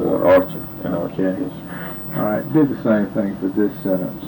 orchard. An orchard. Okay. Yes. All right, do the same thing for this sentence.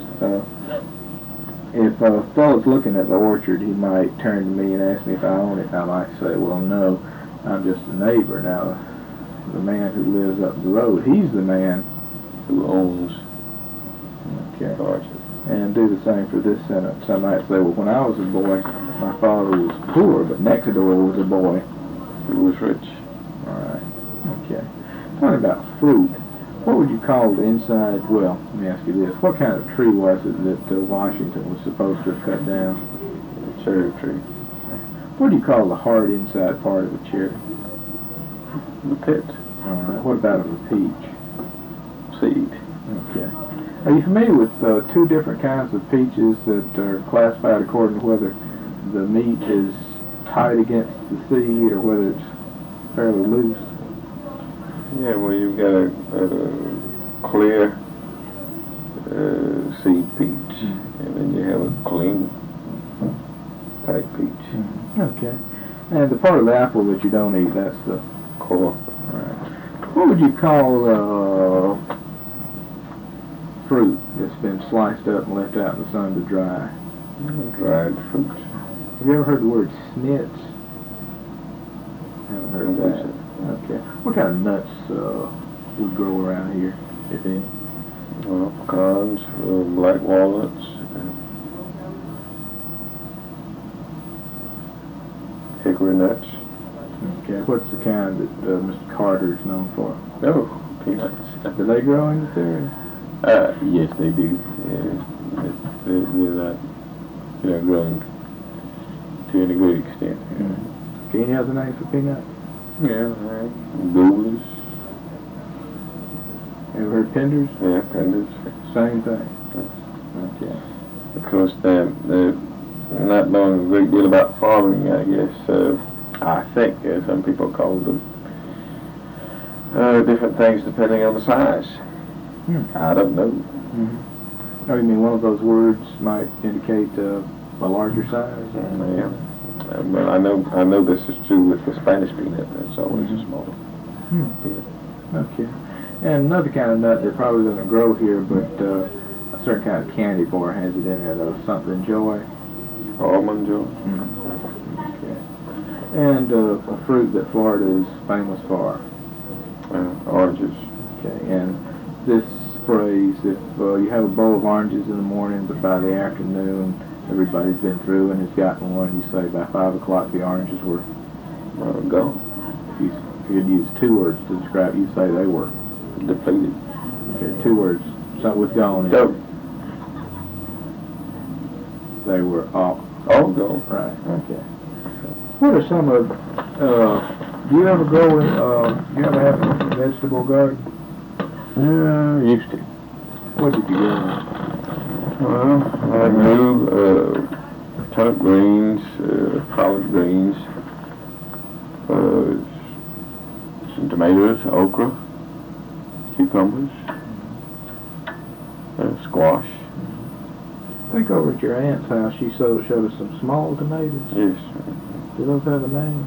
If a fellow's looking at the orchard, he might turn to me and ask me if I own it. I might say, well, no, I'm just a neighbor. Now, the man who lives up the road, he's the man Who owns Okay. the orchard? And do the same for this sentence. I might say, well, when I was a boy, my father was poor, but next door was a boy. Who was rich? All right. Okay. Talking about fruit, what would you call the inside, well, let me ask you this. What kind of tree was it that Washington was supposed to have cut down? A cherry tree. What do you call the hard inside part of a cherry? The pit. All right. What about a peach? Seed. Okay. Are you familiar with two different kinds of peaches that are classified according to whether the meat is tight against the seed or whether it's fairly loose? Yeah, well, you've got a clear seed peach, and then you have a clean tight peach. Okay. And the part of the apple that you don't eat, that's the Core. right. What would you call fruit that's been sliced up and left out in the sun to dry? Dried fruit. Have you ever heard the word snits? Haven't heard that. Okay. What kind of nuts would grow around here, if any? Well, pecans, black walnuts, hickory nuts. Okay. What's the kind that Mr. Carter is known for? Oh, peanuts. Do they grow in this area? Yes, they do. Yeah, they're not, growing to any great extent. Okay, any other names for peanuts? Yeah, right. Goobers. Ever heard penders? Yeah, penders. Same thing. Okay. Of course, they're not knowing a great deal about farming, I guess. I think some people call them different things depending on the size. I don't know. Oh, you mean one of those words might indicate a larger size? Yeah. Well, I know this is true with the Spanish peanut. It's always a smaller peanut. Okay. And another kind of nut that probably doesn't grow here, but a certain kind of candy bar has it in it, something joy. Almond joy. Okay. And a fruit that Florida is famous for. Oranges. Okay. And this phrase, if you have a bowl of oranges in the morning, but by the afternoon everybody's been through and has gotten one, you say by 5 o'clock the oranges were Gone. If you could use two words to describe, you say they were Depleted. Okay, two words. Something with gone in it. Go. They were all gone. right. Okay. What are some of? Do you ever grow in? Do you ever have a vegetable garden? Used to. What did you grow? Well, I grew turnip greens, collard greens, some tomatoes, okra, cucumbers, squash. I think over at your aunt's house, she showed us some small tomatoes. Yes. Do those have a name?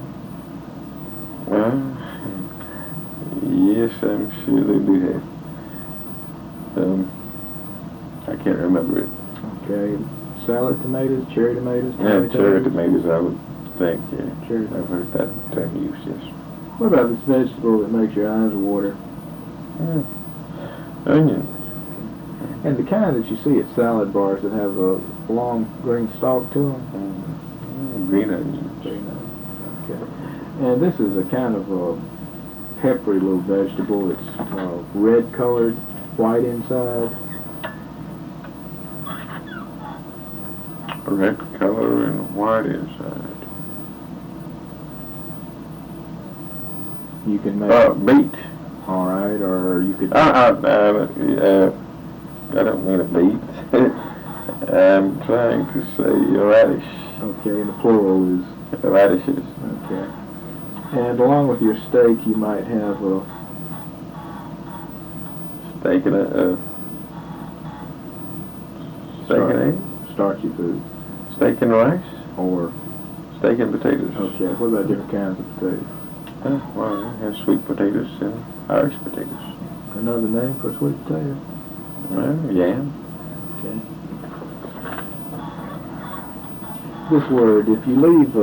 Yes, I'm sure they do have. I can't remember it. Okay. Salad tomatoes, cherry tomatoes, Yeah, cherry tomatoes, I would think, yeah. Cherry I've heard that term used, yes. What about this vegetable that makes your eyes water? Onion. And the kind that you see at salad bars that have a long green stalk to them? Green onions. Okay. And this is a kind of a peppery little vegetable. It's red colored, white inside. Red color and white inside. You can make Beet. All right, or you could. I don't mean a beet. I'm trying to say a radish. Okay, and the plural is Radishes. okay. And along with your steak, you might have a Steak and egg. Starchy food. Steak and rice. Or Steak and potatoes. okay. What about different kinds of potatoes? Well, you have sweet potatoes and Irish potatoes. Another name for sweet potato? Yam. Okay. This word, if you leave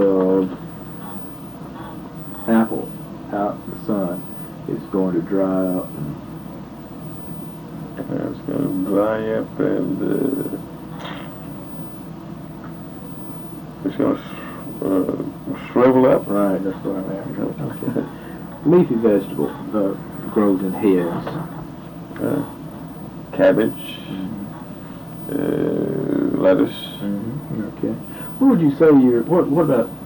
apple out in the sun, it's going to dry up. It's going to dry up and it's going to shrivel up. Right, that's what I'm after. Okay. Leafy vegetable grows in heads. Cabbage, lettuce. Okay. What would you say what about